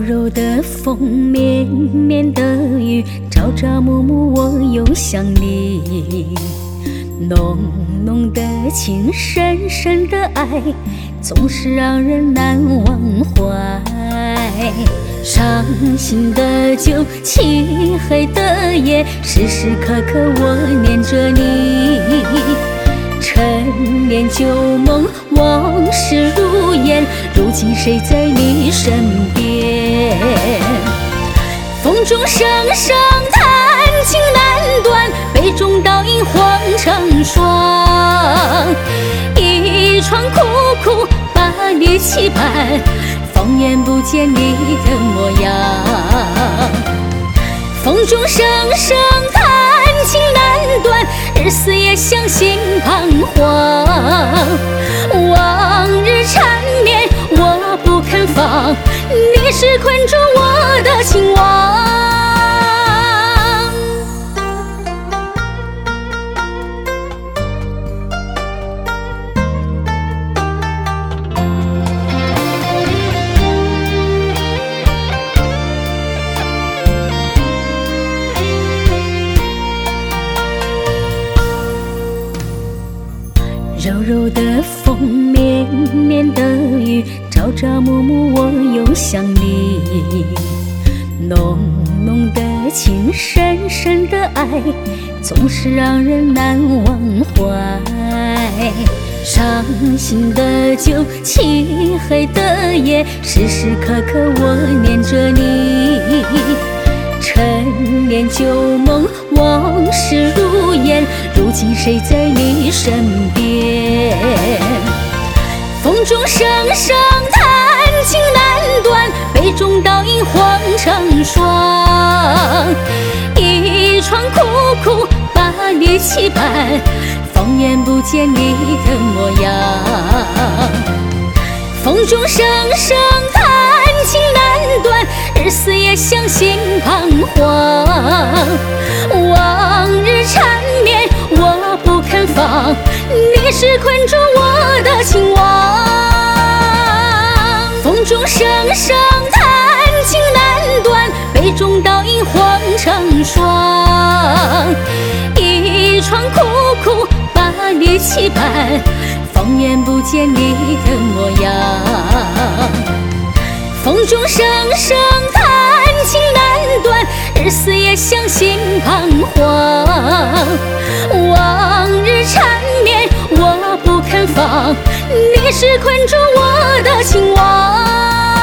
柔的风，绵绵的雨，朝朝暮暮我又想你。浓浓的情，深深的爱，总是让人难忘怀。伤心的酒，漆黑的夜，时时刻刻我念着你。陈年旧梦，往事如烟，如今谁在你身边？风中声声弹琴难断，杯中倒映黄成霜。一窗苦苦把你期盼，放眼不见你的模样。风中声声弹琴难断，日思夜想心彷徨。往日缠绵我不肯放，你是困住我的情网。柔柔的风，绵绵的雨，朝朝暮暮我又想你。浓浓的情，深深的爱，总是让人难忘怀。伤心的酒，漆黑的夜，时时刻刻我念着你。陈年旧梦，往事如烟，如今谁在你身边？风中声声弹琴难断，杯中倒映黄成霜。一窗苦苦把你期盼，放眼不见你的模样。风中声声弹琴难断，日思夜想心彷徨。往日缠绵我不肯放，你是困住我的情网。风中声声弹琴难断，杯中倒映黄成霜。一窗苦苦把你期盼，放眼不见你的模样。风中声声弹琴难断，日思夜想心彷徨。往日缠绵我不肯放，你是困住我的情网。